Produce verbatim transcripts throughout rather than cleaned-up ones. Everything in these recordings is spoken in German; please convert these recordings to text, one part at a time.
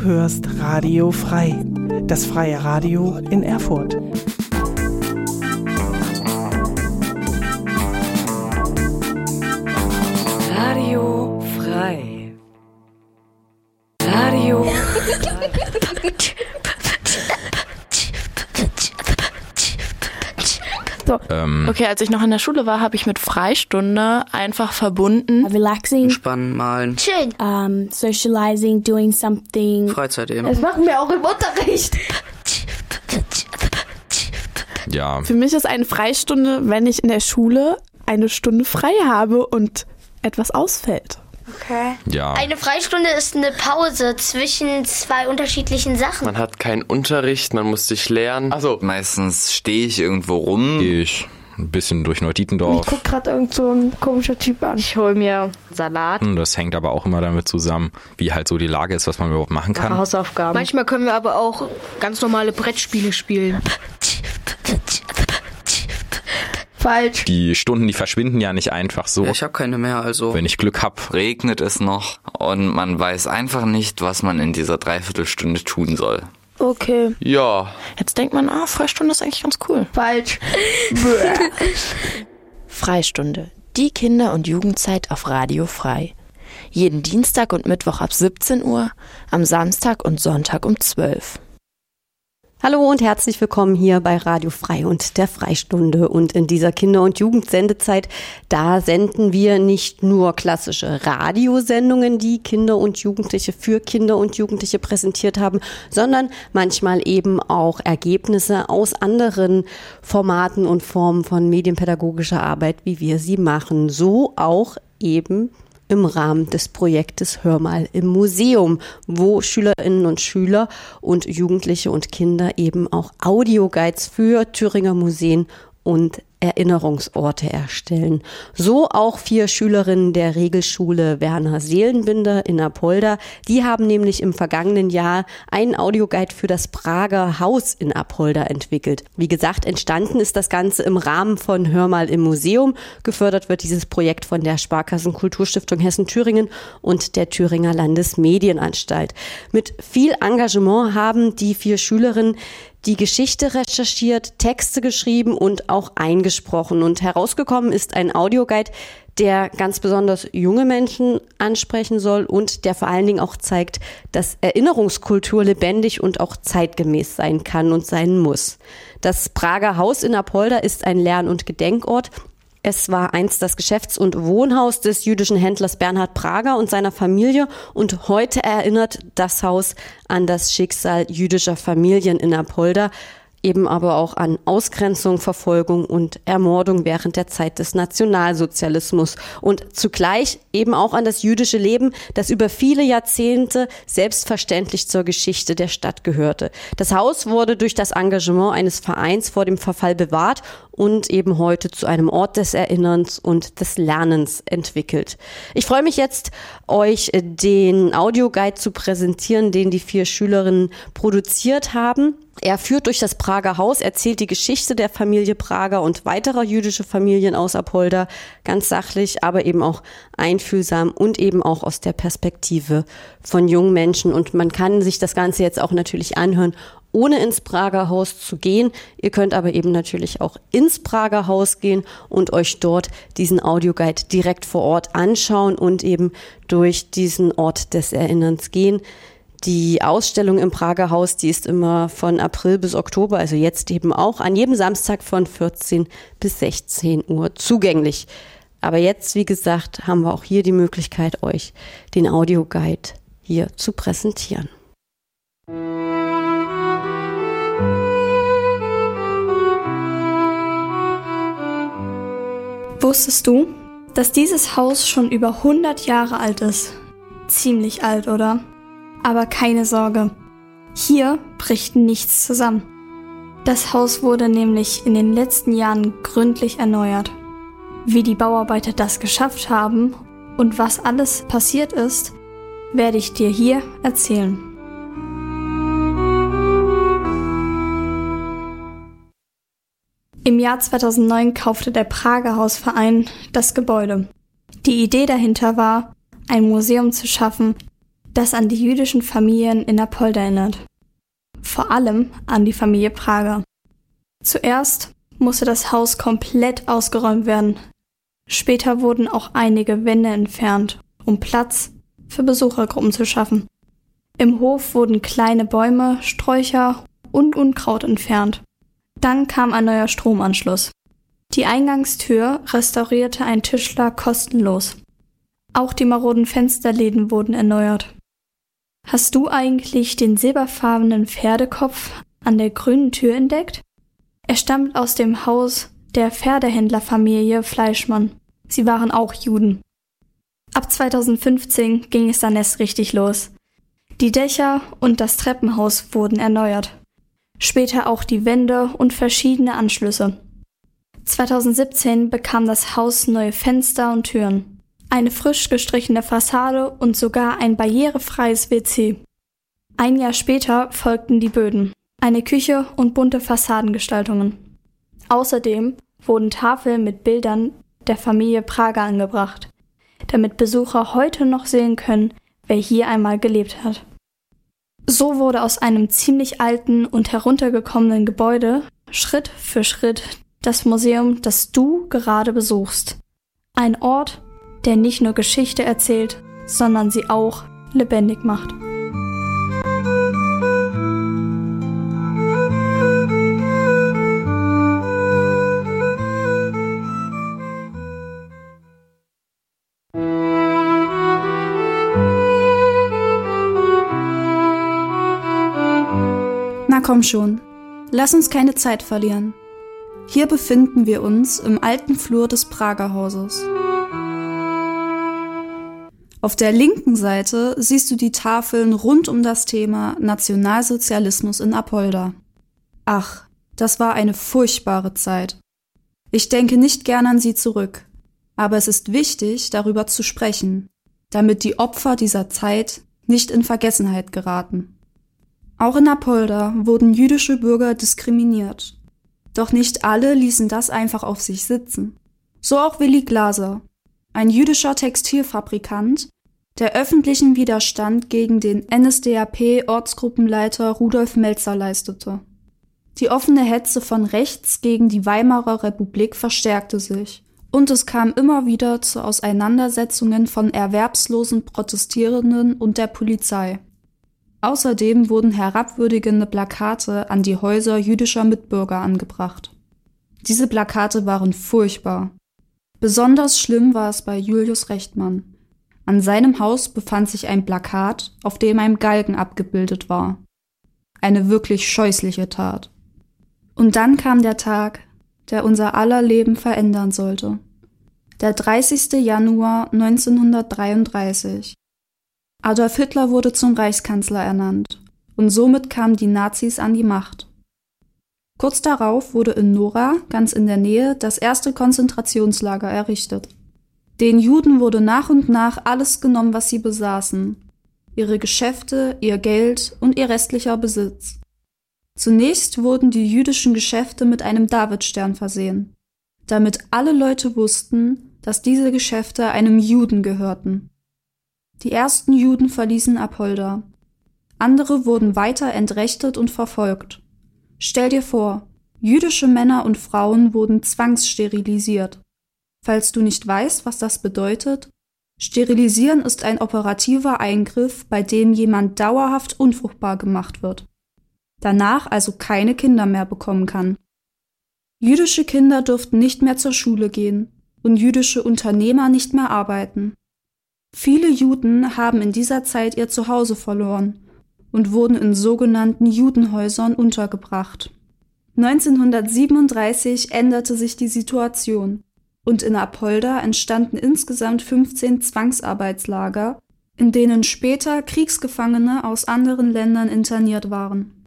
hörst Radio Frei, das freie Radio in Erfurt. Radio Frei. Radio So. Ähm. Okay, als ich noch in der Schule war, habe ich mit Freistunde einfach verbunden. Relaxing. Entspannen, malen. Chillen. Um, socializing, doing something. Freizeit eben. Das machen wir auch im Unterricht. Ja. Für mich ist eine Freistunde, wenn ich in der Schule eine Stunde frei habe und etwas ausfällt. Okay. Ja. Eine Freistunde ist eine Pause zwischen zwei unterschiedlichen Sachen. Man hat keinen Unterricht, man muss sich lernen. Also meistens stehe ich irgendwo rum. Ich ein bisschen durch Neudietendorf. Ich guck gerade irgend so ein komischer Typ an. Ich hole mir Salat. Das hängt aber auch immer damit zusammen, wie halt so die Lage ist, was man überhaupt machen kann. Hausaufgaben. Manchmal können wir aber auch ganz normale Brettspiele spielen. Falsch. Die Stunden, die verschwinden ja nicht einfach so. Ja, ich habe keine mehr, also. Wenn ich Glück hab. Regnet es noch und man weiß einfach nicht, was man in dieser Dreiviertelstunde tun soll. Okay. Ja. Jetzt denkt man, ah, Freistunde ist eigentlich ganz cool. Falsch. Freistunde. Die Kinder- und Jugendzeit auf Radio Frei. Jeden Dienstag und Mittwoch ab siebzehn Uhr, am Samstag und Sonntag um zwölf. Hallo und herzlich willkommen hier bei Radio Frei und der Freistunde. Und in dieser Kinder- und Jugendsendezeit, da senden wir nicht nur klassische Radiosendungen, die Kinder und Jugendliche für Kinder und Jugendliche präsentiert haben, sondern manchmal eben auch Ergebnisse aus anderen Formaten und Formen von medienpädagogischer Arbeit, wie wir sie machen. So auch eben im Rahmen des Projektes Hör mal im Museum, wo Schülerinnen und Schüler und Jugendliche und Kinder eben auch Audioguides für Thüringer Museen und Erinnerungsorte erstellen. So auch vier Schülerinnen der Regelschule Werner Seelenbinder in Apolda. Die haben nämlich im vergangenen Jahr einen Audioguide für das Prager Haus in Apolda entwickelt. Wie gesagt, entstanden ist das Ganze im Rahmen von Hör mal im Museum. Gefördert wird dieses Projekt von der Sparkassen-Kulturstiftung Hessen-Thüringen und der Thüringer Landesmedienanstalt. Mit viel Engagement haben die vier Schülerinnen die Geschichte recherchiert, Texte geschrieben und auch eingesprochen. Und herausgekommen ist ein Audioguide, der ganz besonders junge Menschen ansprechen soll und der vor allen Dingen auch zeigt, dass Erinnerungskultur lebendig und auch zeitgemäß sein kann und sein muss. Das Prager Haus in Apolda ist ein Lern- und Gedenkort. Es war einst das Geschäfts- und Wohnhaus des jüdischen Händlers Bernhard Prager und seiner Familie und heute erinnert das Haus an das Schicksal jüdischer Familien in Apolda, eben aber auch an Ausgrenzung, Verfolgung und Ermordung während der Zeit des Nationalsozialismus und zugleich eben auch an das jüdische Leben, das über viele Jahrzehnte selbstverständlich zur Geschichte der Stadt gehörte. Das Haus wurde durch das Engagement eines Vereins vor dem Verfall bewahrt und eben heute zu einem Ort des Erinnerns und des Lernens entwickelt. Ich freue mich jetzt, euch den Audioguide zu präsentieren, den die vier Schülerinnen produziert haben. Er führt durch das Prager Haus, erzählt die Geschichte der Familie Prager und weiterer jüdischer Familien aus Apolda, ganz sachlich, aber eben auch einfühlsam und eben auch aus der Perspektive von jungen Menschen. Und man kann sich das Ganze jetzt auch natürlich anhören, ohne ins Prager Haus zu gehen. Ihr könnt aber eben natürlich auch ins Prager Haus gehen und euch dort diesen Audioguide direkt vor Ort anschauen und eben durch diesen Ort des Erinnerns gehen. Die Ausstellung im Prager Haus, die ist immer von April bis Oktober, also jetzt eben auch, an jedem Samstag von vierzehn bis sechzehn Uhr zugänglich. Aber jetzt, wie gesagt, haben wir auch hier die Möglichkeit, euch den Audioguide hier zu präsentieren. Wusstest du, dass dieses Haus schon über hundert Jahre alt ist? Ziemlich alt, oder? Aber keine Sorge, hier bricht nichts zusammen. Das Haus wurde nämlich in den letzten Jahren gründlich erneuert. Wie die Bauarbeiter das geschafft haben und was alles passiert ist, werde ich dir hier erzählen. Im Jahr zweitausendneun kaufte der Prager Hausverein das Gebäude. Die Idee dahinter war, ein Museum zu schaffen, das an die jüdischen Familien in Apolda erinnert. Vor allem an die Familie Prager. Zuerst musste das Haus komplett ausgeräumt werden. Später wurden auch einige Wände entfernt, um Platz für Besuchergruppen zu schaffen. Im Hof wurden kleine Bäume, Sträucher und Unkraut entfernt. Dann kam ein neuer Stromanschluss. Die Eingangstür restaurierte ein Tischler kostenlos. Auch die maroden Fensterläden wurden erneuert. Hast du eigentlich den silberfarbenen Pferdekopf an der grünen Tür entdeckt? Er stammt aus dem Haus der Pferdehändlerfamilie Fleischmann. Sie waren auch Juden. Ab zweitausendfünfzehn ging es dann erst richtig los. Die Dächer und das Treppenhaus wurden erneuert. Später auch die Wände und verschiedene Anschlüsse. zweitausendsiebzehn bekam das Haus neue Fenster und Türen, eine frisch gestrichene Fassade und sogar ein barrierefreies W C. Ein Jahr später folgten die Böden, eine Küche und bunte Fassadengestaltungen. Außerdem wurden Tafeln mit Bildern der Familie Prager angebracht, damit Besucher heute noch sehen können, wer hier einmal gelebt hat. So wurde aus einem ziemlich alten und heruntergekommenen Gebäude Schritt für Schritt das Museum, das du gerade besuchst. Ein Ort, der nicht nur Geschichte erzählt, sondern sie auch lebendig macht. Na komm schon, lass uns keine Zeit verlieren. Hier befinden wir uns im alten Flur des Prager Hauses. Auf der linken Seite siehst du die Tafeln rund um das Thema Nationalsozialismus in Apolda. Ach, das war eine furchtbare Zeit. Ich denke nicht gern an sie zurück, aber es ist wichtig, darüber zu sprechen, damit die Opfer dieser Zeit nicht in Vergessenheit geraten. Auch in Apolda wurden jüdische Bürger diskriminiert. Doch nicht alle ließen das einfach auf sich sitzen. So auch Willi Glaser, ein jüdischer Textilfabrikant, der öffentlichen Widerstand gegen den N S D A P-Ortsgruppenleiter Rudolf Melzer leistete. Die offene Hetze von rechts gegen die Weimarer Republik verstärkte sich und es kam immer wieder zu Auseinandersetzungen von erwerbslosen Protestierenden und der Polizei. Außerdem wurden herabwürdigende Plakate an die Häuser jüdischer Mitbürger angebracht. Diese Plakate waren furchtbar. Besonders schlimm war es bei Julius Rechtmann. An seinem Haus befand sich ein Plakat, auf dem ein Galgen abgebildet war. Eine wirklich scheußliche Tat. Und dann kam der Tag, der unser aller Leben verändern sollte. Der dreißigste Januar neunzehnhundertdreiunddreißig. Adolf Hitler wurde zum Reichskanzler ernannt und somit kamen die Nazis an die Macht. Kurz darauf wurde in Nora, ganz in der Nähe, das erste Konzentrationslager errichtet. Den Juden wurde nach und nach alles genommen, was sie besaßen. Ihre Geschäfte, ihr Geld und ihr restlicher Besitz. Zunächst wurden die jüdischen Geschäfte mit einem Davidstern versehen, damit alle Leute wussten, dass diese Geschäfte einem Juden gehörten. Die ersten Juden verließen Apolda. Andere wurden weiter entrechtet und verfolgt. Stell dir vor, jüdische Männer und Frauen wurden zwangssterilisiert. Falls du nicht weißt, was das bedeutet, Sterilisieren ist ein operativer Eingriff, bei dem jemand dauerhaft unfruchtbar gemacht wird. Danach also keine Kinder mehr bekommen kann. Jüdische Kinder durften nicht mehr zur Schule gehen und jüdische Unternehmer nicht mehr arbeiten. Viele Juden haben in dieser Zeit ihr Zuhause verloren und wurden in sogenannten Judenhäusern untergebracht. neunzehnhundertsiebenunddreißig änderte sich die Situation und in Apolda entstanden insgesamt fünfzehn Zwangsarbeitslager, in denen später Kriegsgefangene aus anderen Ländern interniert waren.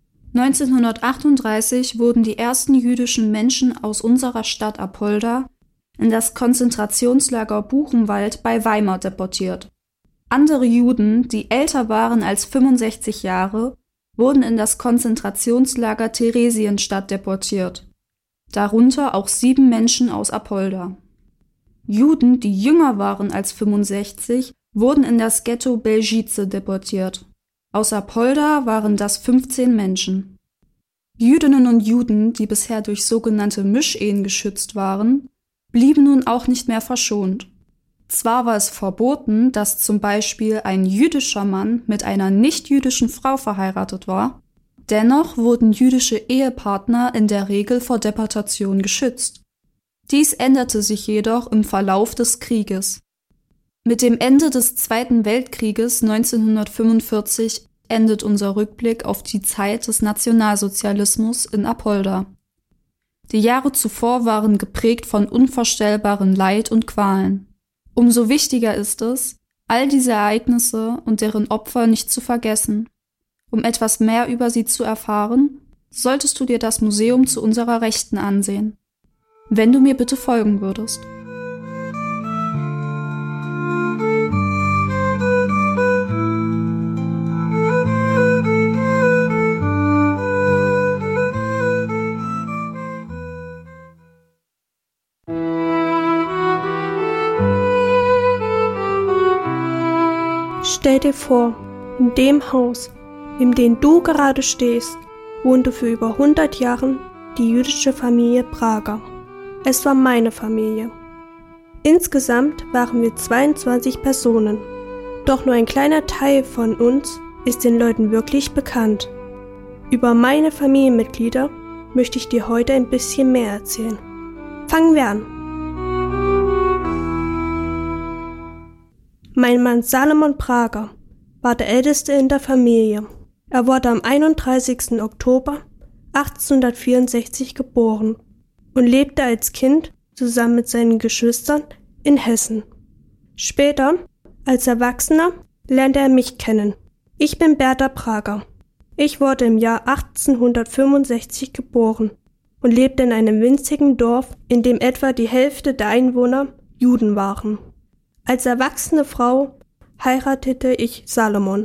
neunzehnhundertachtunddreißig wurden die ersten jüdischen Menschen aus unserer Stadt Apolda in das Konzentrationslager Buchenwald bei Weimar deportiert. Andere Juden, die älter waren als fünfundsechzig Jahre, wurden in das Konzentrationslager Theresienstadt deportiert. Darunter auch sieben Menschen aus Apolda. Juden, die jünger waren als fünfundsechzig, wurden in das Ghetto Belzice deportiert. Aus Apolda waren das fünfzehn Menschen. Jüdinnen und Juden, die bisher durch sogenannte Mischehen geschützt waren, blieben nun auch nicht mehr verschont. Zwar war es verboten, dass zum Beispiel ein jüdischer Mann mit einer nicht-jüdischen Frau verheiratet war, dennoch wurden jüdische Ehepartner in der Regel vor Deportation geschützt. Dies änderte sich jedoch im Verlauf des Krieges. Mit dem Ende des Zweiten Weltkrieges neunzehnhundertfünfundvierzig endet unser Rückblick auf die Zeit des Nationalsozialismus in Apolda. Die Jahre zuvor waren geprägt von unvorstellbaren Leid und Qualen. Umso wichtiger ist es, all diese Ereignisse und deren Opfer nicht zu vergessen. Um etwas mehr über sie zu erfahren, solltest du dir das Museum zu unserer Rechten ansehen. Wenn du mir bitte folgen würdest. Stell dir vor, in dem Haus, in dem du gerade stehst, wohnte für über hundert Jahre die jüdische Familie Prager. Es war meine Familie. Insgesamt waren wir zweiundzwanzig Personen. Doch nur ein kleiner Teil von uns ist den Leuten wirklich bekannt. Über meine Familienmitglieder möchte ich dir heute ein bisschen mehr erzählen. Fangen wir an. Mein Mann Salomon Prager war der Älteste in der Familie. Er wurde am einunddreißigsten Oktober achtzehnhundertvierundsechzig geboren und lebte als Kind zusammen mit seinen Geschwistern in Hessen. Später, als Erwachsener, lernte er mich kennen. Ich bin Bertha Prager. Ich wurde im Jahr achtzehnhundertfünfundsechzig geboren und lebte in einem winzigen Dorf, in dem etwa die Hälfte der Einwohner Juden waren. Als erwachsene Frau heiratete ich Salomon.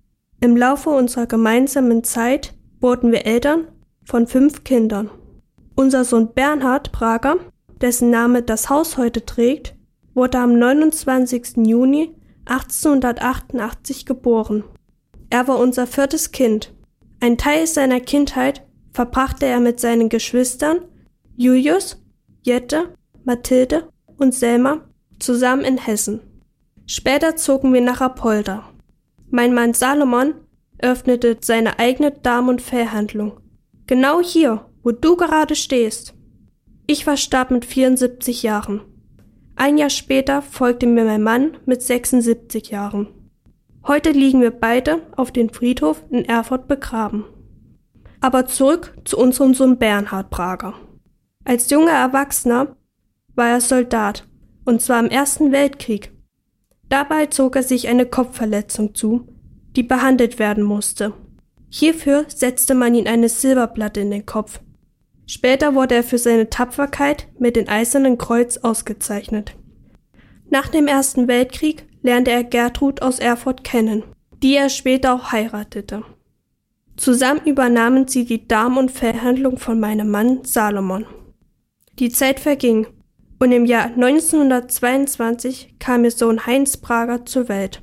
Im Laufe unserer gemeinsamen Zeit wurden wir Eltern von fünf Kindern. Unser Sohn Bernhard Prager, dessen Name das Haus heute trägt, wurde am neunundzwanzigsten Juni achtzehnhundertachtundachtzig geboren. Er war unser viertes Kind. Ein Teil seiner Kindheit verbrachte er mit seinen Geschwistern Julius, Jette, Mathilde und Selma zusammen in Hessen. Später zogen wir nach Apolda. Mein Mann Salomon öffnete seine eigene Darm- und Fellhandlung. Genau hier, wo du gerade stehst. Ich verstarb mit vierundsiebzig Jahren. Ein Jahr später folgte mir mein Mann mit sechsundsiebzig Jahren. Heute liegen wir beide auf dem Friedhof in Erfurt begraben. Aber zurück zu unserem Sohn Bernhard Prager. Als junger Erwachsener war er Soldat, und zwar im Ersten Weltkrieg. Dabei zog er sich eine Kopfverletzung zu, die behandelt werden musste. Hierfür setzte man ihm eine Silberplatte in den Kopf. Später wurde er für seine Tapferkeit mit dem Eisernen Kreuz ausgezeichnet. Nach dem Ersten Weltkrieg lernte er Gertrud aus Erfurt kennen, die er später auch heiratete. Zusammen übernahmen sie die Darm- und Fellhandlung von meinem Mann Salomon. Die Zeit verging und im Jahr neunzehnhundertzweiundzwanzig kam ihr Sohn Heinz Prager zur Welt.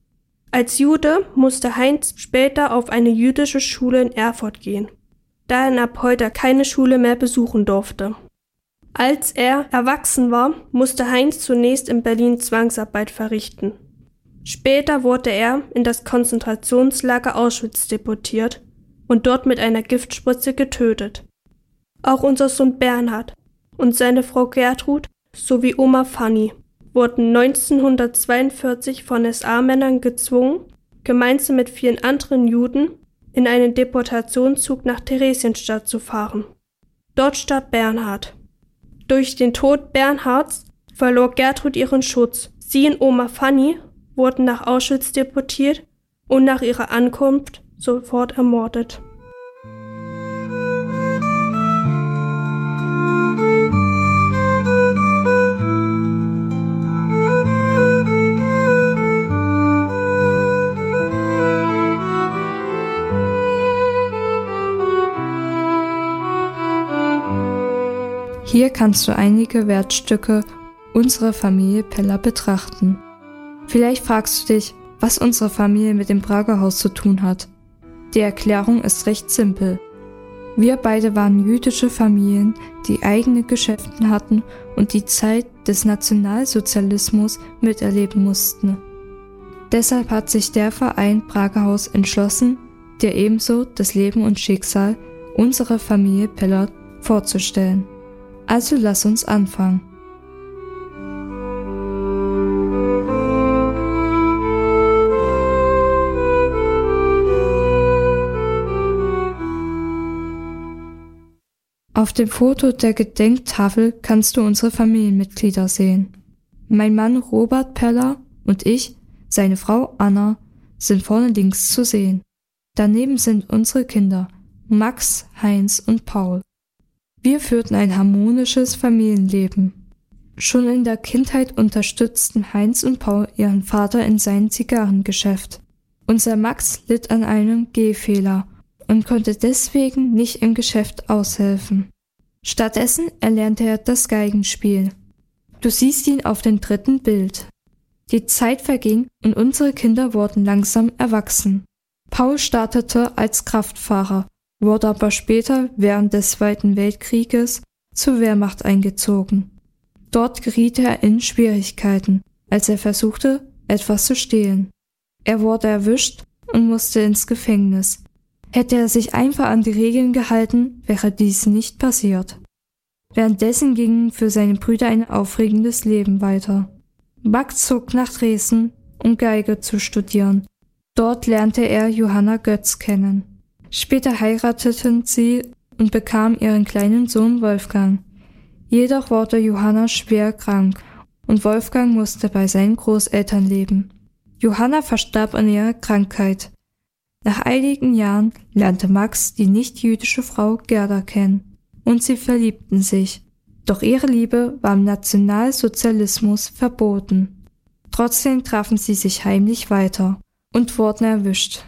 Als Jude musste Heinz später auf eine jüdische Schule in Erfurt gehen, da er in Apolda keine Schule mehr besuchen durfte. Als er erwachsen war, musste Heinz zunächst in Berlin Zwangsarbeit verrichten. Später wurde er in das Konzentrationslager Auschwitz deportiert und dort mit einer Giftspritze getötet. Auch unser Sohn Bernhard und seine Frau Gertrud sowie Oma Fanny wurden neunzehnhundertzweiundvierzig von S A-Männern gezwungen, gemeinsam mit vielen anderen Juden in einen Deportationszug nach Theresienstadt zu fahren. Dort starb Bernhard. Durch den Tod Bernhards verlor Gertrud ihren Schutz. Sie und Oma Fanny wurden nach Auschwitz deportiert und nach ihrer Ankunft sofort ermordet. Hier kannst du einige Wertstücke unserer Familie Peller betrachten. Vielleicht fragst du dich, was unsere Familie mit dem Prager Haus zu tun hat. Die Erklärung ist recht simpel. Wir beide waren jüdische Familien, die eigene Geschäfte hatten und die Zeit des Nationalsozialismus miterleben mussten. Deshalb hat sich der Verein Prager Haus entschlossen, dir ebenso das Leben und Schicksal unserer Familie Peller vorzustellen. Also lass uns anfangen. Auf dem Foto der Gedenktafel kannst du unsere Familienmitglieder sehen. Mein Mann Robert Peller und ich, seine Frau Anna, sind vorne links zu sehen. Daneben sind unsere Kinder Max, Heinz und Paul. Wir führten ein harmonisches Familienleben. Schon in der Kindheit unterstützten Heinz und Paul ihren Vater in seinem Zigarrengeschäft. Unser Max litt an einem Gehfehler und konnte deswegen nicht im Geschäft aushelfen. Stattdessen erlernte er das Geigenspiel. Du siehst ihn auf dem dritten Bild. Die Zeit verging und unsere Kinder wurden langsam erwachsen. Paul startete als Kraftfahrer, wurde aber später während des Zweiten Weltkrieges zur Wehrmacht eingezogen. Dort geriet er in Schwierigkeiten, als er versuchte, etwas zu stehlen. Er wurde erwischt und musste ins Gefängnis. Hätte er sich einfach an die Regeln gehalten, wäre dies nicht passiert. Währenddessen ging für seine Brüder ein aufregendes Leben weiter. Max zog nach Dresden, um Geige zu studieren. Dort lernte er Johanna Götz kennen. Später heirateten sie und bekamen ihren kleinen Sohn Wolfgang. Jedoch wurde Johanna schwer krank und Wolfgang musste bei seinen Großeltern leben. Johanna verstarb an ihrer Krankheit. Nach einigen Jahren lernte Max die nicht-jüdische Frau Gerda kennen und sie verliebten sich. Doch ihre Liebe war im Nationalsozialismus verboten. Trotzdem trafen sie sich heimlich weiter und wurden erwischt.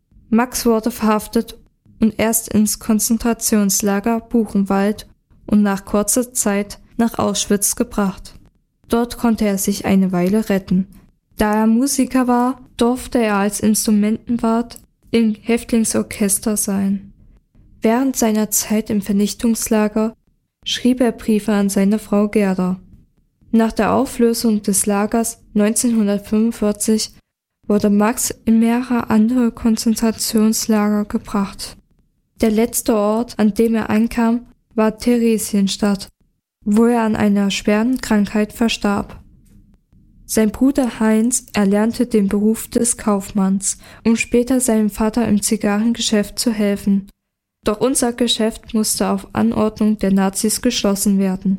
Max wurde verhaftet und erst ins Konzentrationslager Buchenwald und nach kurzer Zeit nach Auschwitz gebracht. Dort konnte er sich eine Weile retten. Da er Musiker war, durfte er als Instrumentenwart im Häftlingsorchester sein. Während seiner Zeit im Vernichtungslager schrieb er Briefe an seine Frau Gerda. Nach der Auflösung des Lagers neunzehnhundertfünfundvierzig wurde Max in mehrere andere Konzentrationslager gebracht. Der letzte Ort, an dem er ankam, war Theresienstadt, wo er an einer schweren Krankheit verstarb. Sein Bruder Heinz erlernte den Beruf des Kaufmanns, um später seinem Vater im Zigarrengeschäft zu helfen. Doch unser Geschäft musste auf Anordnung der Nazis geschlossen werden.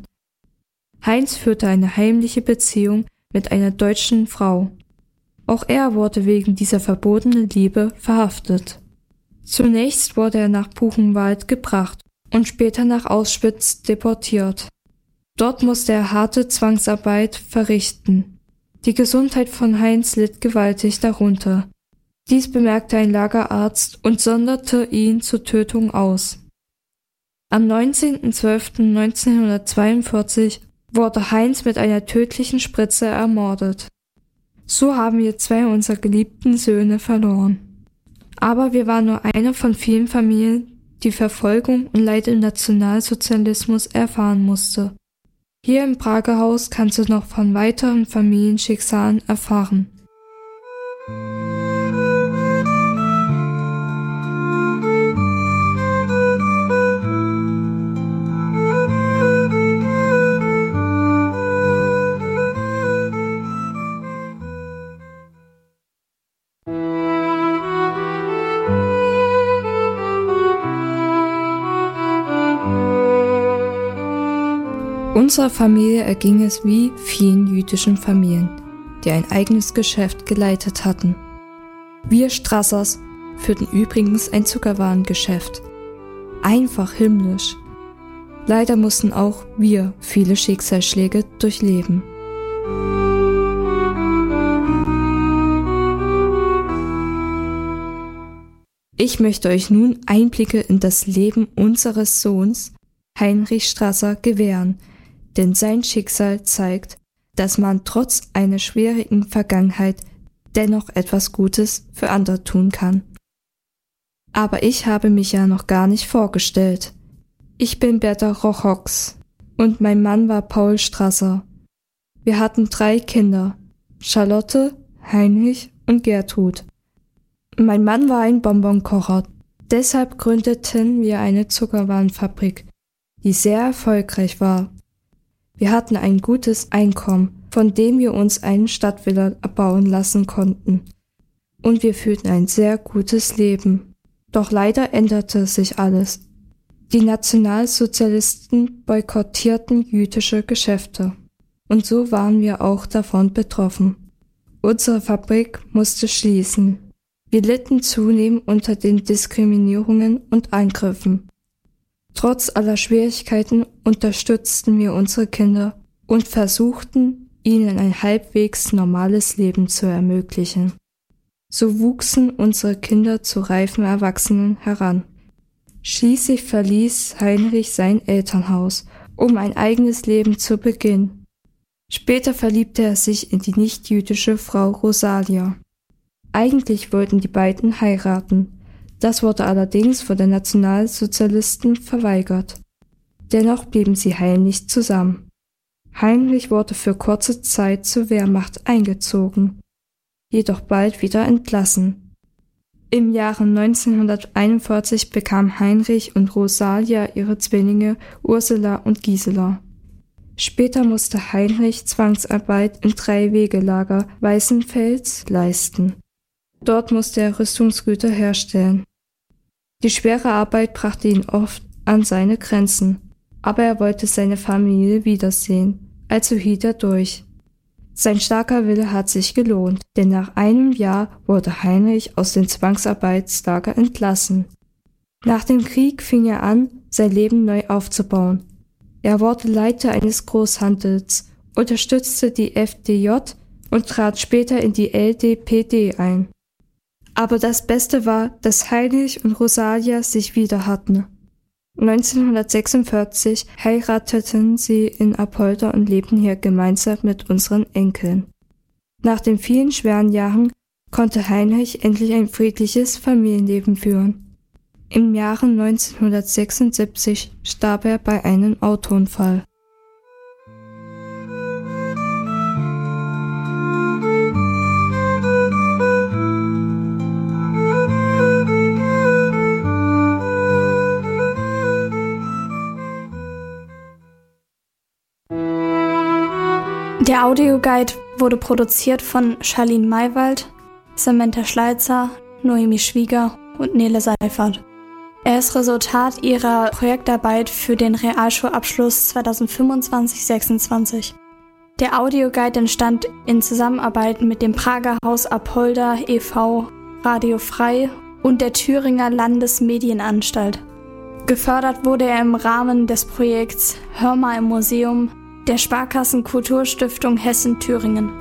Heinz führte eine heimliche Beziehung mit einer deutschen Frau. Auch er wurde wegen dieser verbotenen Liebe verhaftet. Zunächst wurde er nach Buchenwald gebracht und später nach Auschwitz deportiert. Dort musste er harte Zwangsarbeit verrichten. Die Gesundheit von Heinz litt gewaltig darunter. Dies bemerkte ein Lagerarzt und sonderte ihn zur Tötung aus. Am neunzehnten zwölften neunzehnhundertzweiundvierzig wurde Heinz mit einer tödlichen Spritze ermordet. So haben wir zwei unserer geliebten Söhne verloren. Aber wir waren nur eine von vielen Familien, die Verfolgung und Leid im Nationalsozialismus erfahren musste. Hier im Prager Haus kannst du noch von weiteren Familienschicksalen erfahren. Unserer Familie erging es wie vielen jüdischen Familien, die ein eigenes Geschäft geleitet hatten. Wir Strassers führten übrigens ein Zuckerwarengeschäft. Einfach himmlisch. Leider mussten auch wir viele Schicksalsschläge durchleben. Ich möchte euch nun Einblicke in das Leben unseres Sohns Heinrich Strasser gewähren, denn sein Schicksal zeigt, dass man trotz einer schwierigen Vergangenheit dennoch etwas Gutes für andere tun kann. Aber ich habe mich ja noch gar nicht vorgestellt. Ich bin Berta Rochox und mein Mann war Paul Strasser. Wir hatten drei Kinder, Charlotte, Heinrich und Gertrud. Mein Mann war ein Bonbonkocher, deshalb gründeten wir eine Zuckerwarenfabrik, die sehr erfolgreich war. Wir hatten ein gutes Einkommen, von dem wir uns einen Stadtvilla erbauen lassen konnten. Und wir führten ein sehr gutes Leben. Doch leider änderte sich alles. Die Nationalsozialisten boykottierten jüdische Geschäfte. Und so waren wir auch davon betroffen. Unsere Fabrik musste schließen. Wir litten zunehmend unter den Diskriminierungen und Angriffen. Trotz aller Schwierigkeiten unterstützten wir unsere Kinder und versuchten, ihnen ein halbwegs normales Leben zu ermöglichen. So wuchsen unsere Kinder zu reifen Erwachsenen heran. Schließlich verließ Heinrich sein Elternhaus, um ein eigenes Leben zu beginnen. Später verliebte er sich in die nichtjüdische Frau Rosalia. Eigentlich wollten die beiden heiraten. Das wurde allerdings von den Nationalsozialisten verweigert. Dennoch blieben sie heimlich zusammen. Heinrich wurde für kurze Zeit zur Wehrmacht eingezogen, jedoch bald wieder entlassen. Im Jahre neunzehnhunderteinundvierzig bekamen Heinrich und Rosalia ihre Zwillinge Ursula und Gisela. Später musste Heinrich Zwangsarbeit im Drei-Wege-Lager Weißenfels leisten. Dort musste er Rüstungsgüter herstellen. Die schwere Arbeit brachte ihn oft an seine Grenzen, aber er wollte seine Familie wiedersehen, also hielt er durch. Sein starker Wille hat sich gelohnt, denn nach einem Jahr wurde Heinrich aus dem Zwangsarbeitslager entlassen. Nach dem Krieg fing er an, sein Leben neu aufzubauen. Er wurde Leiter eines Großhandels, unterstützte die F D J und trat später in die L D P D ein. Aber das Beste war, dass Heinrich und Rosalia sich wieder hatten. neunzehnhundertsechsundvierzig heirateten sie in Apolda und lebten hier gemeinsam mit unseren Enkeln. Nach den vielen schweren Jahren konnte Heinrich endlich ein friedliches Familienleben führen. Im Jahre neunzehnhundertsechsundsiebzig starb er bei einem Autounfall. Der Audioguide wurde produziert von Charlene Maywald, Samantha Schleitzer, Noemi Schwieger und Nele Seifert. Er ist Resultat ihrer Projektarbeit für den Realschulabschluss zweitausendfünfundzwanzig sechsundzwanzig. Der Audioguide entstand in Zusammenarbeit mit dem Prager Haus Apolda e V, Radio Frei und der Thüringer Landesmedienanstalt. Gefördert wurde er im Rahmen des Projekts Hör mal im Museum der Sparkassen Kulturstiftung Hessen-Thüringen.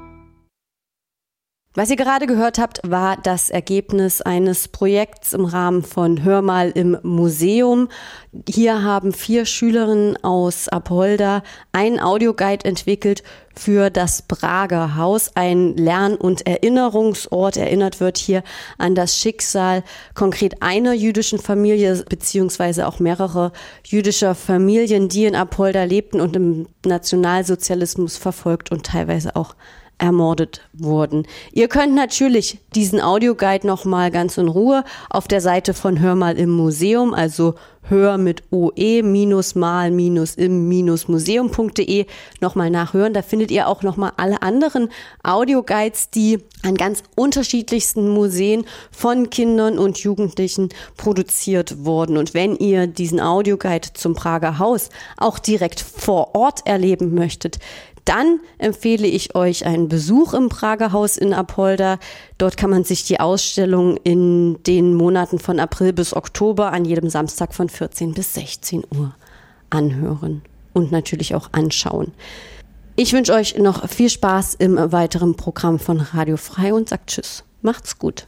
Was ihr gerade gehört habt, war das Ergebnis eines Projekts im Rahmen von Hör mal im Museum. Hier haben vier Schülerinnen aus Apolda einen Audioguide entwickelt für das Prager Haus, ein Lern- und Erinnerungsort. Erinnert wird hier an das Schicksal konkret einer jüdischen Familie beziehungsweise auch mehrerer jüdischer Familien, die in Apolda lebten und im Nationalsozialismus verfolgt und teilweise auch ermordet wurden. Ihr könnt natürlich diesen Audioguide nochmal ganz in Ruhe auf der Seite von Hör mal im Museum, also hör mit oe minus mal minus im minus museum punkt de nochmal nachhören. Da findet ihr auch nochmal alle anderen Audioguides, die an ganz unterschiedlichsten Museen von Kindern und Jugendlichen produziert wurden. Und wenn ihr diesen Audioguide zum Prager Haus auch direkt vor Ort erleben möchtet, dann empfehle ich euch einen Besuch im Prager Haus in Apolda. Dort kann man sich die Ausstellung in den Monaten von April bis Oktober an jedem Samstag von vierzehn bis sechzehn Uhr anhören und natürlich auch anschauen. Ich wünsche euch noch viel Spaß im weiteren Programm von Radio Frei und sagt Tschüss. Macht's gut.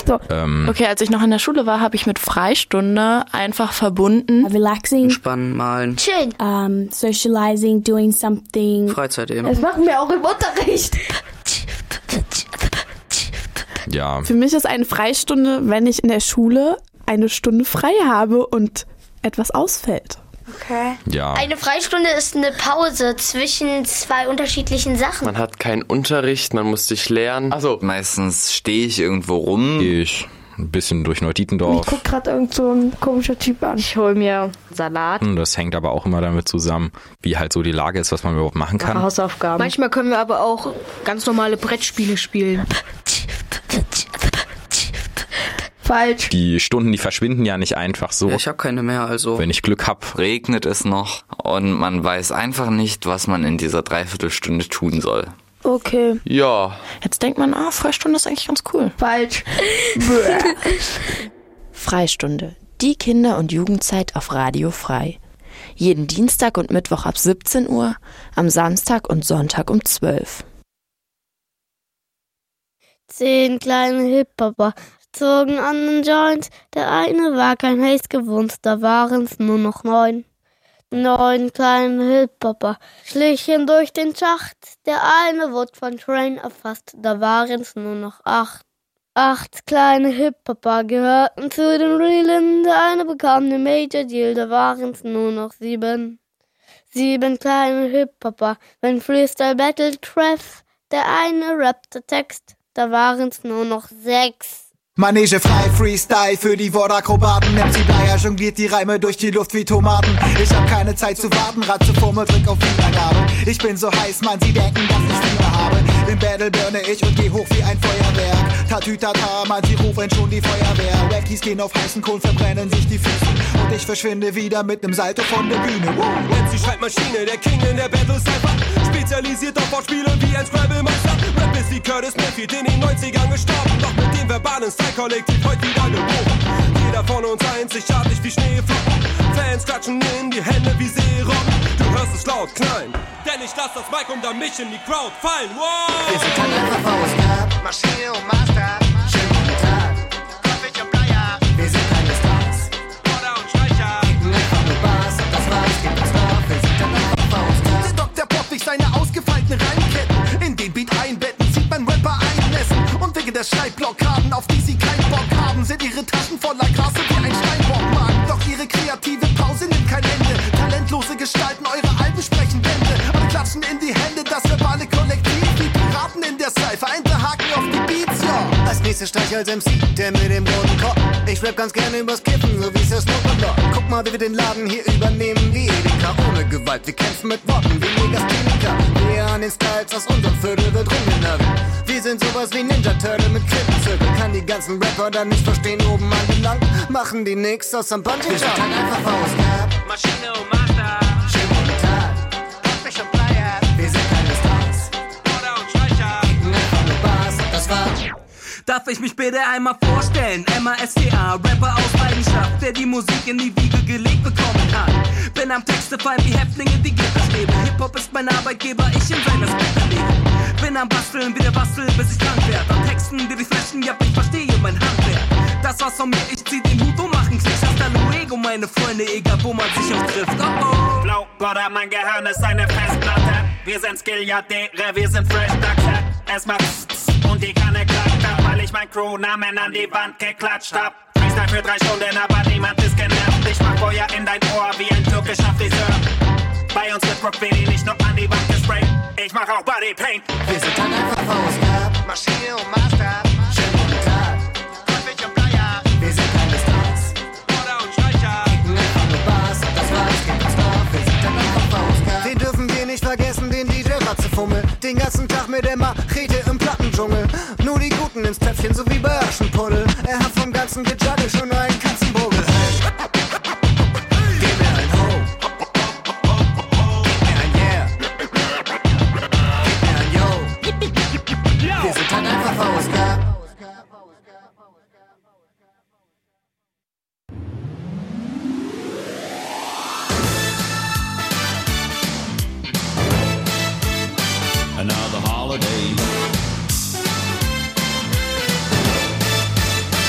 So. Ähm, okay, als ich noch in der Schule war, habe ich mit Freistunde einfach verbunden. Relaxing. Entspannen, malen. Chillen. Um, socializing, doing something. Freizeit eben. Das machen wir auch im Unterricht. Ja. Für mich ist eine Freistunde, wenn ich in der Schule eine Stunde frei habe und etwas ausfällt. Okay. Ja. Eine Freistunde ist eine Pause zwischen zwei unterschiedlichen Sachen. Man hat keinen Unterricht, man muss sich lernen. Also meistens stehe ich irgendwo rum. Ich ein bisschen durch Neudietendorf. Ich guck gerade irgend so ein komischer Typ an. Ich hol mir Salat. Das hängt aber auch immer damit zusammen, wie halt so die Lage ist, was man überhaupt machen kann. Hausaufgaben. Manchmal können wir aber auch ganz normale Brettspiele spielen. Falsch. Die Stunden, die verschwinden ja nicht einfach so. Ja, ich habe keine mehr, also. Wenn ich Glück hab. Regnet es noch und man weiß einfach nicht, was man in dieser Dreiviertelstunde tun soll. Okay. Ja. Jetzt denkt man, ah, Freistunde ist eigentlich ganz cool. Falsch. Freistunde. Die Kinder- und Jugendzeit auf Radio Frei. Jeden Dienstag und Mittwoch ab siebzehn Uhr, am Samstag und Sonntag um zwölf. Zehn kleine Hip-Hopper zogen an den Joint. Der eine war kein Haze gewohnt, da waren's nur noch neun. Neun kleine Hip-Hopper schlichen durch den Schacht. Der eine wurde von Train erfasst, da waren's nur noch acht. Acht kleine Hip-Hopper gehörten zu den Realen. Der eine bekam den Major Deal, da waren's nur noch sieben. Sieben kleine Hip-Hopper, wenn Freestyle Battle treff. Der eine rappte Text, da waren's nur noch sechs. Manege frei, Freestyle für die Wortakrobaten. M C Bleier jongliert die Reime durch die Luft wie Tomaten. Ich hab keine Zeit zu warten, Ratze Formel, drück auf Wiedergabe. Ich bin so heiß, man, sie denken, dass ich Fieber habe. Im Battle burne ich und geh hoch wie ein Feuerwerk. Tatütata, man, sie rufen schon die Feuerwehr. Wackies gehen auf heißen Kohlen, verbrennen sich die Füße. Und ich verschwinde wieder mit nem Salto von der Bühne. M C Schreibmaschine, der King in der Battle Cypher. Spezialisiert auf Wortspiele wie ein Scrabble-Meister. Rap ist wie Curtis Mayfield in den neunzigern gestorben. Doch mit dem verbalen Style-Kollektiv heute wieder geboren. Jeder von uns einzigartig wie Schneeflocken. Fans klatschen in die Hände wie Seerocken. Du hörst es laut, klein, denn ich lass das Mic unter mich in die Crowd fallen. Wow! Wir sind halt einfach Faustgrab, Maschine und Master. Schönen guten Tag, Kaffee und Bleier. Wir sind keine Stars, Border und Streicher. kicken einfach nur Bass, das war's, gibt uns Dorf. Wir sind halt einfach Faustgrab. Der Doktor poppt durch seine ausgefeilten Reimketten. In den Beat einbetten, sieht man Rapper einnässen. Und wegen der Schreibblockaden, auf die sie keinen Bock haben, sind ihre Taschen voller Gras wie ein Steinbockmann. Doch ihre kreative Pause nimmt kein Ende. Talentlose Gestalten, eure Alben sprechen Bände. Alle klatschen in die Hände, das verbale Kollektiv. Wie Piraten in der Cypher, ein paar Haken auf die Beats, ja. Als nächstes Streich als M C, der mit dem roten Kopf. Ich rap ganz gerne übers Kippen, so wie's der Snoop Dogg. Guck mal, wie wir den Laden hier übernehmen wie Edeka. Ohne Gewalt, wir kämpfen mit Worten wie Megasthenika. Wir an den Styles aus unserem Viertel wird rumgenagelt. Wir sind sowas wie Ninja Turtle mit Klippenzirkel. Kann die ganzen Rapper dann nicht verstehen, oben angelangt. Machen die nix aus am Bungee. Wir sind halt einfach Faustgrab, Maschine und Master. Schönen guten Tag, Kaffee und Bleier. Wir sind keine Stars, Border und Streicher. kicken einfach nur Bass, das war's. Darf ich mich bitte einmal vorstellen? M A S T A, Rapper aus Leidenschaft, der die Musik in die Wiege gelegt bekommen hat. Bin am Texte fallen wie Häftlinge, die Gitterstäbe. Hip-Hop ist mein Arbeitgeber, ich in seiner Spetter lebe. Bin am Basteln, wie der Bastel, bis ich krank werd. Am Texten, die die Flächen, ja, ich verstehe mein Handwerk. Das war's von mir, ich zieh den Hut und mach einen Klicks. Hasta luego, meine Freunde, egal wo man sich auch trifft. Oh oh. Blau, Gott, mein Gehirn ist eine Festplatte. Wir sind Skilliardäre, wir sind Fresh-Dachse. Es macht und die Kanne klackt ab, weil ich mein Crewnamen an die Wand geklatscht hab. Freestyle für drei Stunden, aber niemand ist genervt. Ich mach Feuer in dein Ohr wie ein türkischer Friseur. Bei uns wird Graffiti nicht nur an die Wand gesprayt. Ich mach auch Bodypaint. Wir sind halt einfach Faustgrab, Maschine und Master. Schönen guten Tag, Kaffee und Bleier. Wir sind keine Stars, Border und Streicher. kicken einfach nur Bass, das war's, gibt uns Dorf. Wir sind halt einfach Faustgrab. Den dürfen wir nicht vergessen, den D J Ratzefummel. Den ganzen Tag mit der Machete im Plattendschungel. Nur die Guten ins Töpfchen, so wie bei Aschenpuddel. Er hat vom ganzen Gejagge schon einen Katzenvogel. Gib mir ein Ho, gib mir ein Yeah, gib mir ein Yo. Wir sind halt einfach Faustgrab. Another holiday.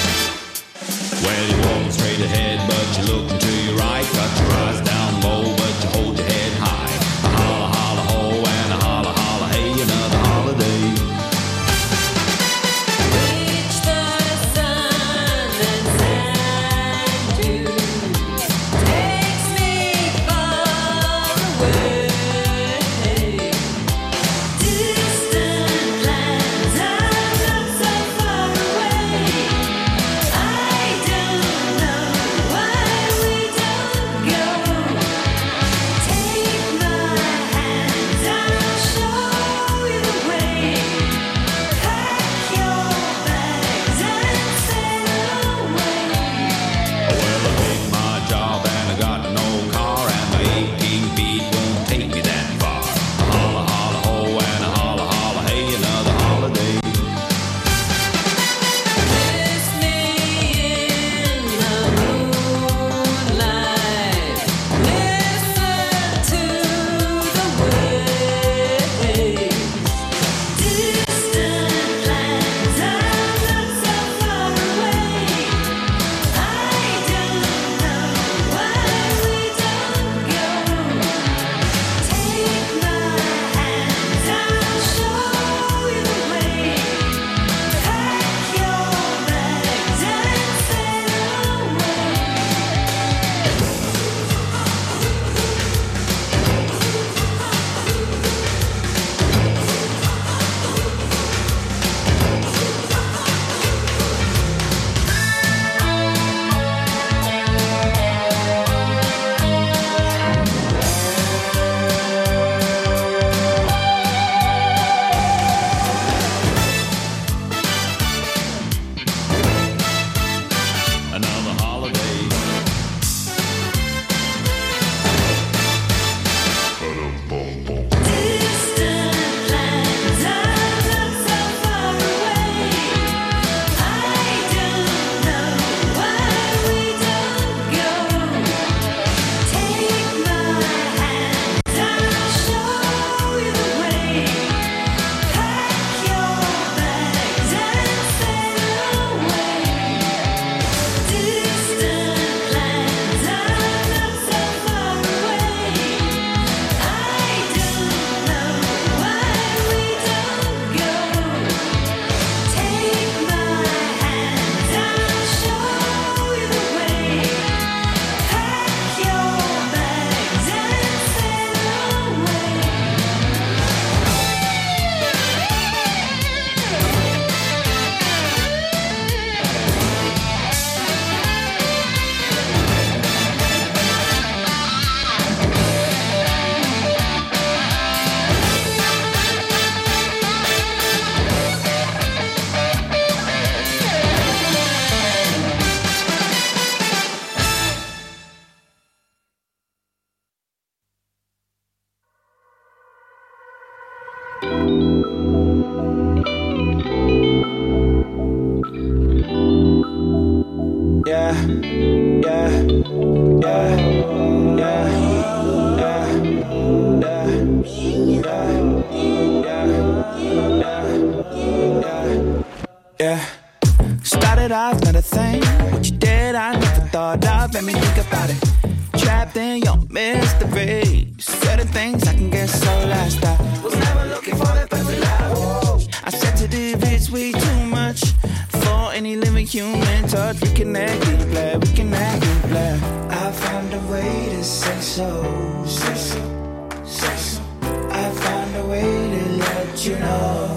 Yeah. Started off not a thing. What you did, I never thought of. Let me think about it. Trapped in your mystery. Certain things I can get so lost. I was never looking for that perfect love. I said to the it's way too much for any living human touch. We connect, deeply, we connect, deeply. I found a way to say so, say so, say so. I found a way to let you know.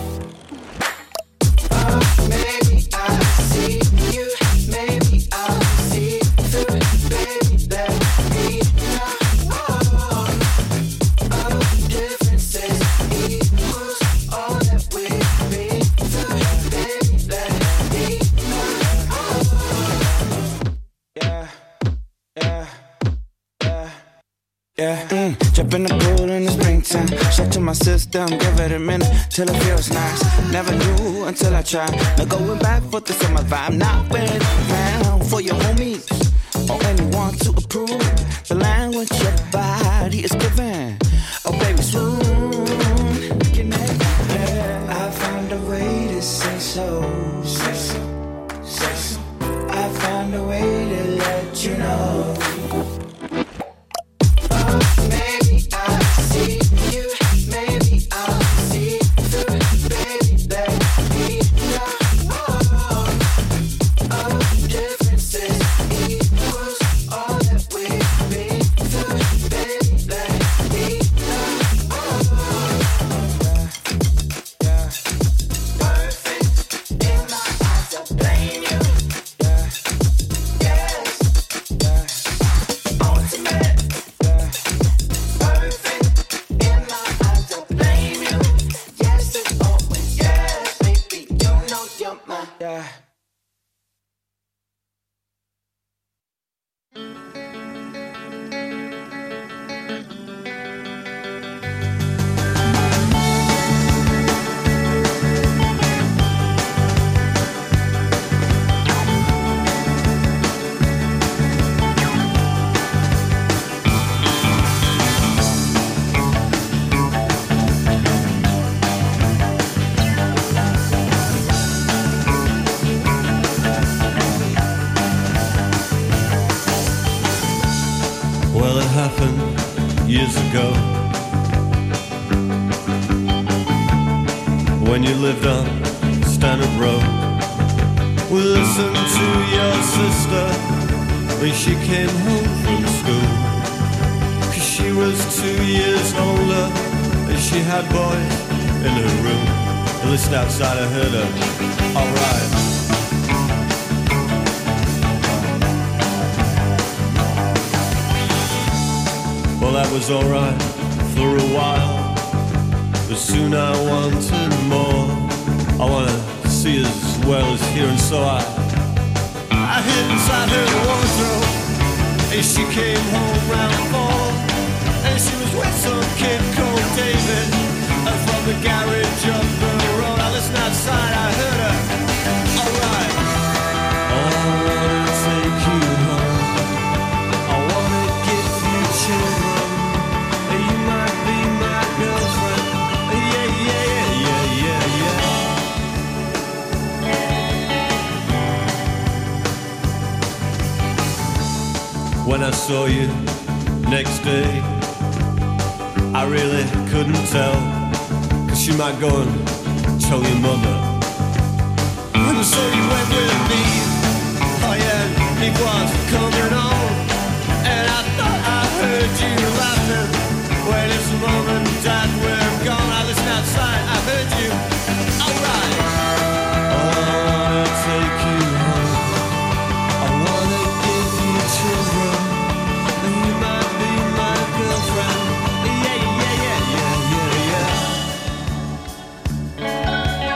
Oh, maybe I see you, maybe I'll see through it, baby, let me know. Oh, all the differences equals all that we've been through, baby, let me know. Oh, yeah, yeah, yeah, yeah. Mm. Jump in the pool in the springtime. Shut to my system, give it a minute till it feels nice. Never knew until I tried. Now going back for this on my vibe. Not with it around for your homies or anyone to approve. The language your body is giving. Oh baby, swoon. Connect. I found a way to say so. Say so. Say so. I found a way to let you know. Years ago, when you lived on Standard Road, we listened to your sister when she came home from school. Cause she was two years older and she had boys in her room. And listened outside, I heard her, alright. Well, that was alright for a while, but soon I wanted more. I wanna see as well as hear, and so I I hid inside her wardrobe, and she came home round four, and she was with some kid called David, and from the garage up the road. I listened outside, I heard her, alright. I wanna take you home, I wanna give you children. When I saw you next day, I really couldn't tell, cause she might go and tell your mother. And so you went with me, oh yeah, it was coming on. And I thought I heard you laughing, when it's mom and dad were gone. I listened outside, I heard you, alright. I wanna take you home, I wanna give you children.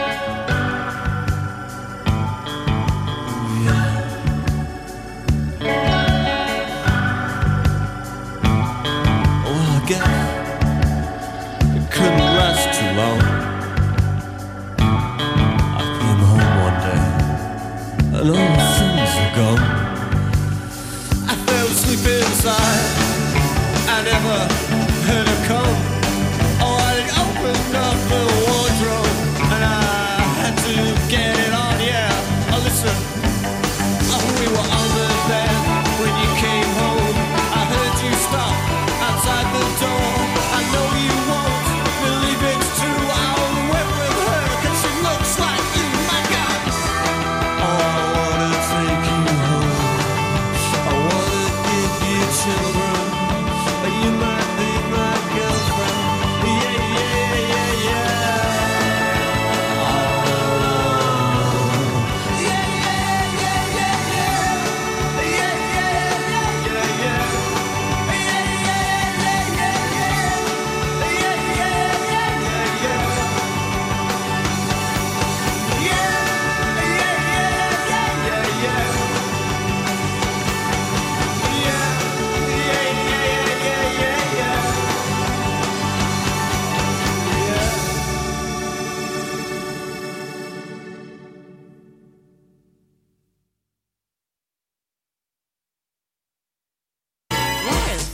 Yeah.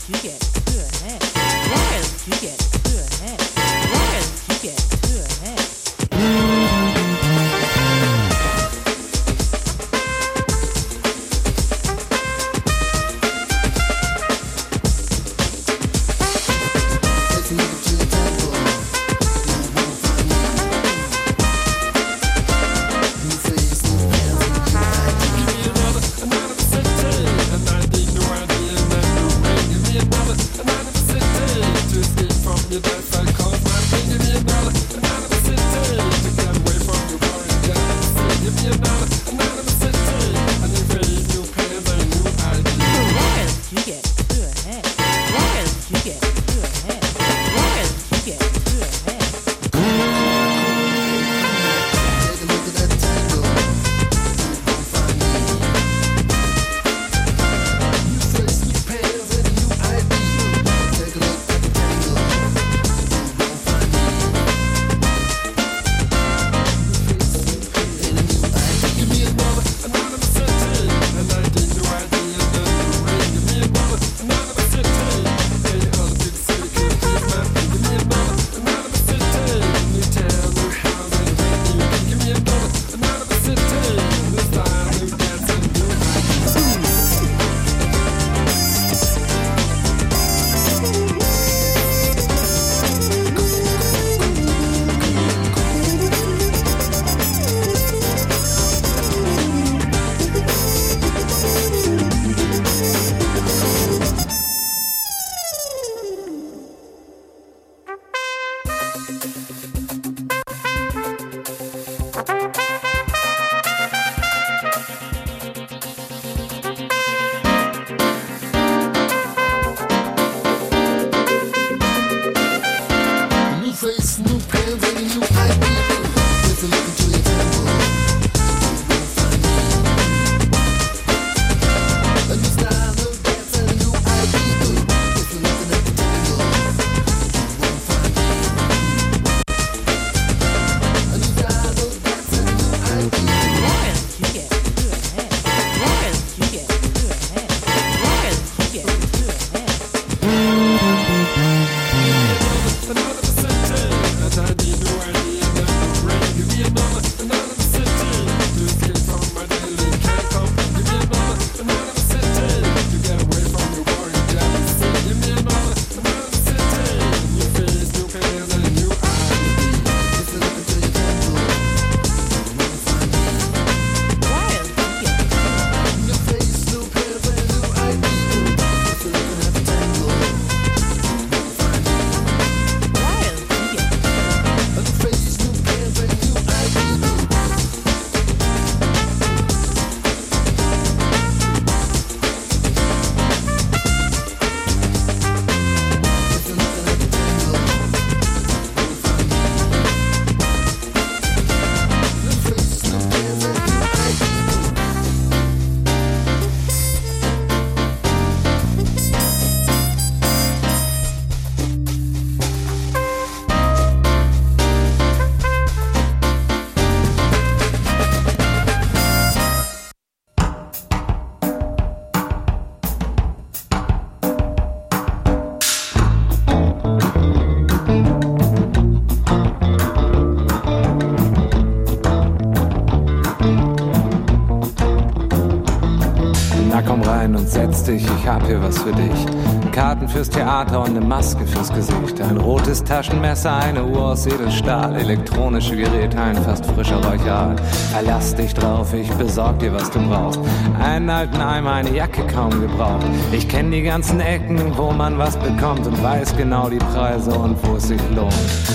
Setz dich, ich hab hier was für dich. Karten fürs Theater und eine Maske fürs Gesicht. Ein rotes Taschenmesser, eine Uhr aus Edelstahl. Elektronische Geräte, ein fast frischer Räucherhahn. Verlass dich drauf, ich besorg dir, was du brauchst. Einen alten Eimer, eine Jacke kaum gebraucht. Ich kenn die ganzen Ecken, wo man was bekommt und weiß genau die Preise und wo es sich lohnt.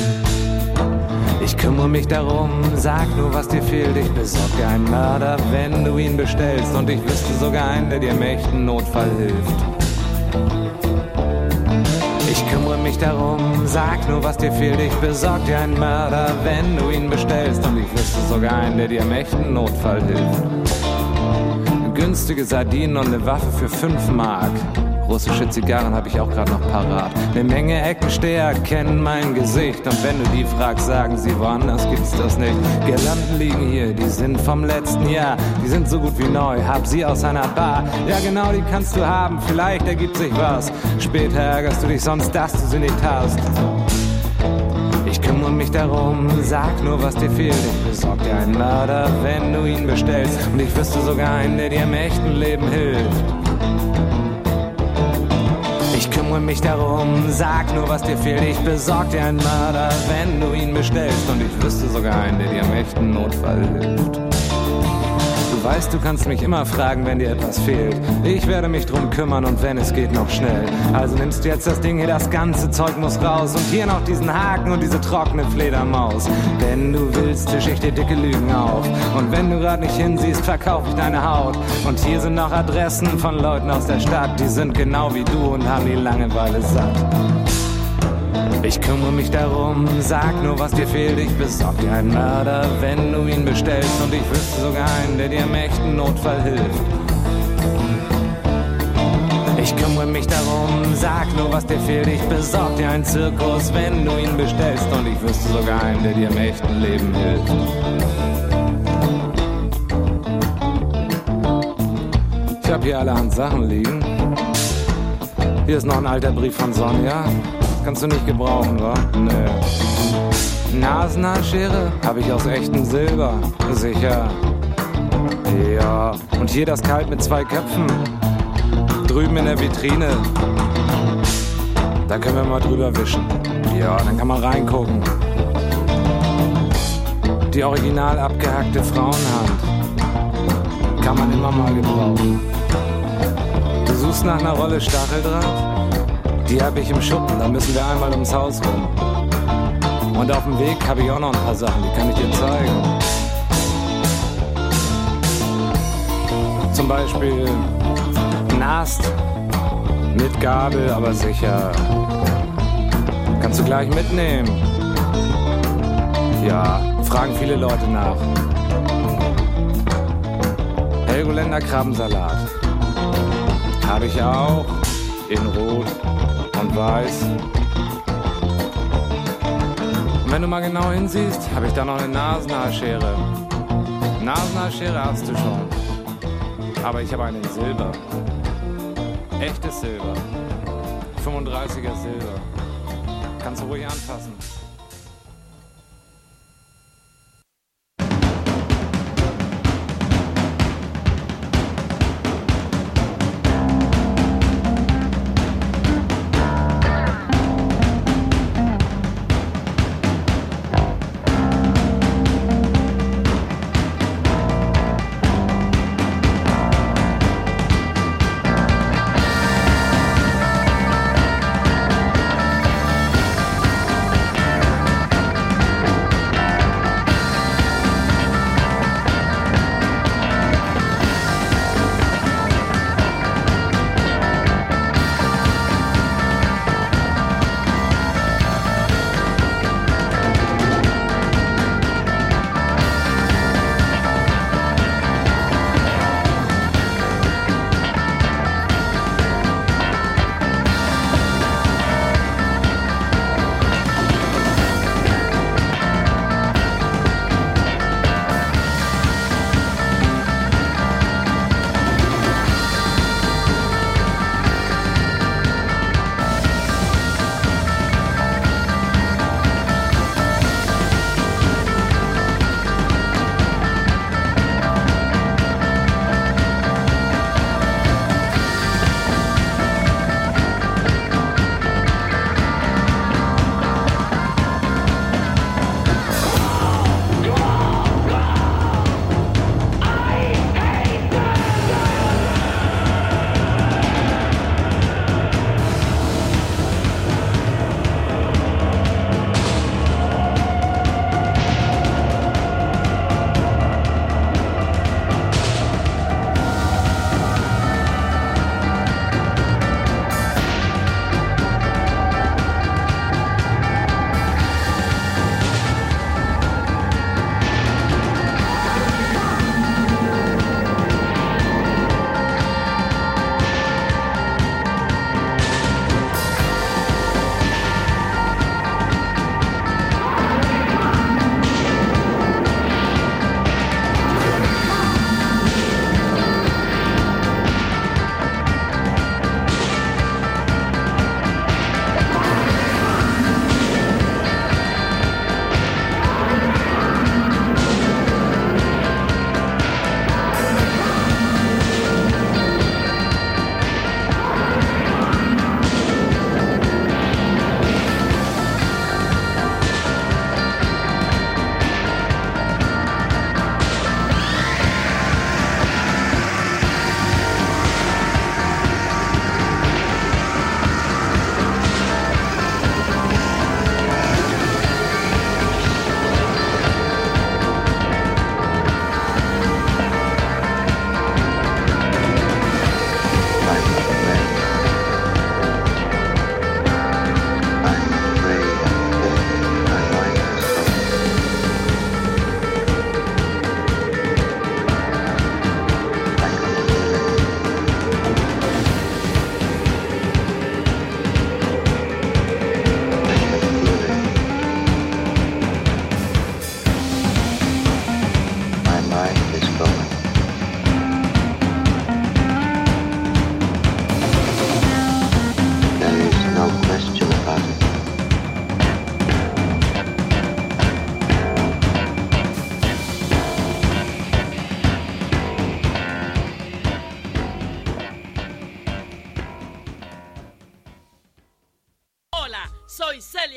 Ich kümmere mich darum, sag nur, was dir fehlt. Ich besorg dir einen Mörder, wenn du ihn bestellst. Und ich wüsste sogar einen, der dir im echten Notfall hilft. Ich kümmere mich darum, sag nur, was dir fehlt. Ich besorg dir einen Mörder, wenn du ihn bestellst. Und ich wüsste sogar einen, der dir im echten Notfall hilft. Günstige Sardinen und eine Waffe für fünf Mark. Russische Zigarren habe ich auch gerade noch parat. Eine Menge Eckensteher kennen mein Gesicht. Und wenn du die fragst, sagen sie, woanders gibt's das nicht. Girlanden liegen hier, die sind vom letzten Jahr. Die sind so gut wie neu, hab sie aus einer Bar. Ja genau, die kannst du haben, vielleicht ergibt sich was. Später ärgerst du dich sonst, dass du sie nicht hast. Ich kümmere mich darum, sag nur, was dir fehlt. Ich besorg dir einen Mörder, wenn du ihn bestellst. Und ich wüsste sogar einen, der dir im echten Leben hilft. Ich kümmere mich darum, sag nur, was dir fehlt. Ich besorg dir einen Mörder, wenn du ihn bestellst. Und ich wüsste sogar einen, der dir im echten Notfall hilft. Du weißt, du kannst mich immer fragen, wenn dir etwas fehlt. Ich werde mich drum kümmern und wenn es geht, noch schnell. Also nimmst du jetzt das Ding hier, das ganze Zeug muss raus. Und hier noch diesen Haken und diese trockene Fledermaus. Wenn du willst, tisch ich dir dicke Lügen auf. Und wenn du grad nicht hinsiehst, verkauf ich deine Haut. Und hier sind noch Adressen von Leuten aus der Stadt. Die sind genau wie du und haben die Langeweile satt. Ich kümmere mich darum, sag nur, was dir fehlt. Ich besorg dir einen Mörder, wenn du ihn bestellst. Und ich wüsste sogar einen, der dir im echten Notfall hilft. Ich kümmere mich darum, sag nur, was dir fehlt. Ich besorg dir einen Zirkus, wenn du ihn bestellst. Und ich wüsste sogar einen, der dir im echten Leben hilft. Ich hab hier allerhand Sachen liegen. Hier ist noch ein alter Brief von Sonja. Kannst du nicht gebrauchen, wa? Nee. Nasenhaarschere hab ich aus echtem Silber. Sicher. Ja. Und hier das Kalb mit zwei Köpfen. Drüben in der Vitrine. Da können wir mal drüber wischen. Ja, dann kann man reingucken. Die original abgehackte Frauenhand. Kann man immer mal gebrauchen. Du suchst nach einer Rolle Stacheldraht? Die hab ich im Schuppen, da müssen wir einmal ums Haus rum. Und auf dem Weg habe ich auch noch ein paar Sachen, die kann ich dir zeigen. Zum Beispiel Nast mit Gabel, aber sicher. Kannst du gleich mitnehmen. Ja, fragen viele Leute nach. Helgoländer Krabbensalat. Habe ich auch. In Rot und Weiß. Und wenn du mal genau hinsiehst, habe ich da noch eine Nasenhaarschere. Nasenhaarschere hast du schon. Aber ich habe eine in Silber. Echtes Silber. fünfunddreißiger Silber. Kannst du ruhig anfassen.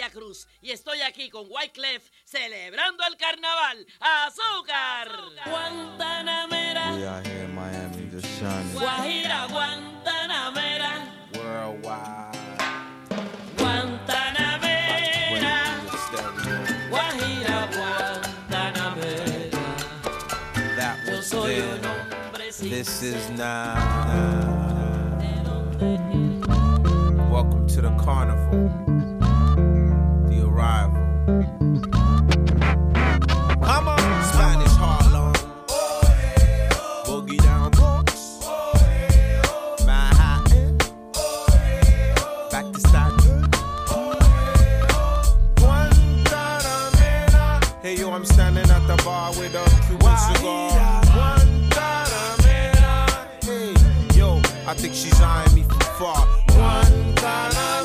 Cruz y estoy aquí con Wyclef celebrando el carnaval. ¡Azúcar! Guantanamera. We are here in Miami, just shining. Guajira, Guantanamera. Worldwide. Guantanamera. Guajira, Guantanamera. That was then. This is now. Welcome to the carnival. The arrival. Come on, Spanish Harlem. Boogie down Bronx. Manhattan. Back to Staten. Guantanamera. Hey yo, I'm standing at the bar with a Cuban cigar. Guantanamera. Hey yo, I think she's eyeing me from far. Guantanamera.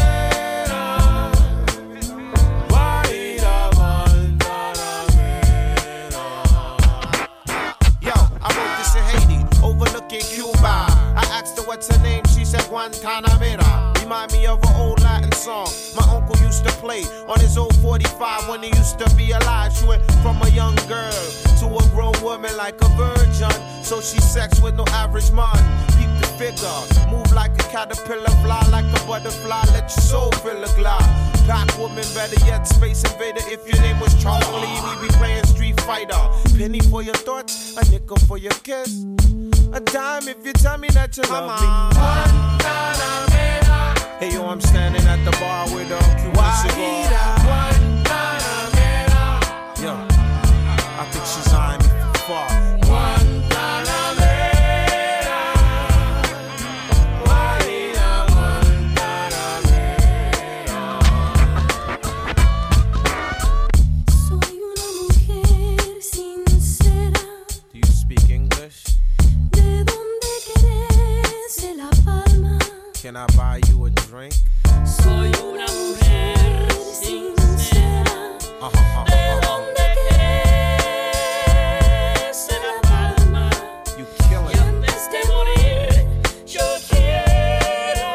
Overlooking Cuba, I asked her what's her name, she said Guantanamera. Remind me of an old Latin song my uncle used to play on his old forty-five when he used to be alive. She went from a young girl to a grown woman like a virgin, so she sex with no average man. Keep the figure, move like a caterpillar, fly like a butterfly, let your soul fill a glide. Black woman, better yet, Space Invader. If your name was Charlie, we be playing Street Fighter. Penny for your thoughts, a nickel for your kiss. A dime if you tell me that you love me. Guantanamera. Hey yo, I'm standing at the bar with a Cuban cigar. Guantanamera. Yo, I think she's eyeing me from far. Guantanamera. Soy una mujer sincera. Do you speak English? Can I buy you a drink? Soy una mujer sincera. Uh-huh, uh-huh, ¿De uh-huh. dónde crece la palma? You killing y antes de morir, yo quiero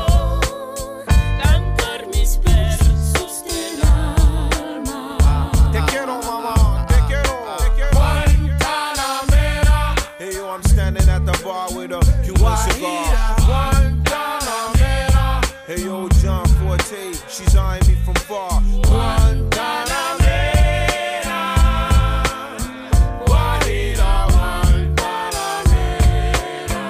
cantar mis versos del alma. Te quiero, mama, te quiero, te quiero. Guantanamera. Hey yo, I'm standing at the bar with a Cuban cigar. Hey yo, John Forte, she's eyeing me from far. Guantanamera. Guajira, Guantanamera.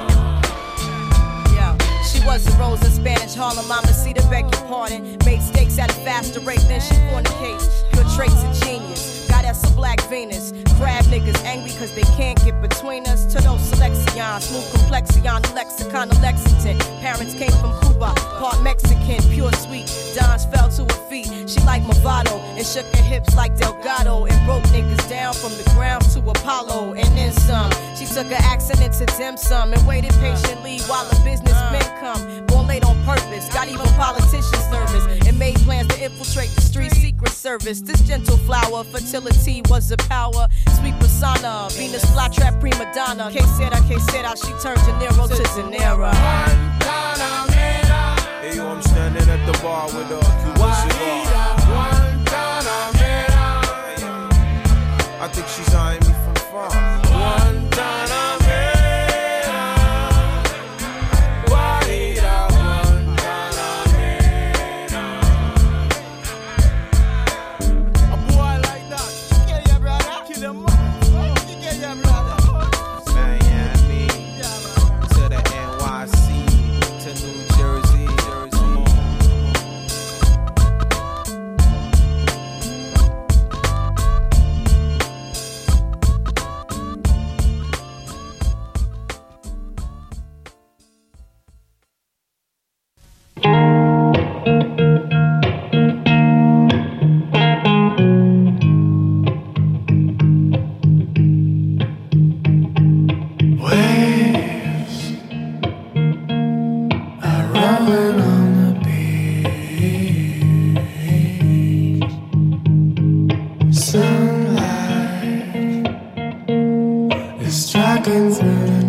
Yo, she was a rose in Spanish Harlem, Mama see the beg your pardon. Made steaks at a faster rate than she fornicates. Pure traits of genius, goddess of Black Venus. Crab niggas angry cause they can't get between us. To those selections, smooth complexion, the lexicon of Lexington. Parents came from Cuba, part Mexican, pure sweet. Dons fell to her feet, she like Movado, and shook her hips like Delgado, and broke niggas down from the ground to Apollo, and then some. She took her accent into dim sum, and waited patiently while the businessmen come. Born late on purpose, got even politicians nervous, and made plans to infiltrate the street secret service. This gentle flower, fertility was a power. Sweet persona, Venus flytrap prima donna. Que sera, que sera, she turned De Niro to De Niro. Hey yo, I'm standing at the bar with a Cuban cigar. Guantanamera. I think she's eyeing me from far. Guantanamera. Guajira, Guantanamera. A boy like that, kill your brother, kill your mother, kill your brother. Miami to the N Y C to New Jersey, Jersey. Waves are rolling on the beach. Sunlight is striking through the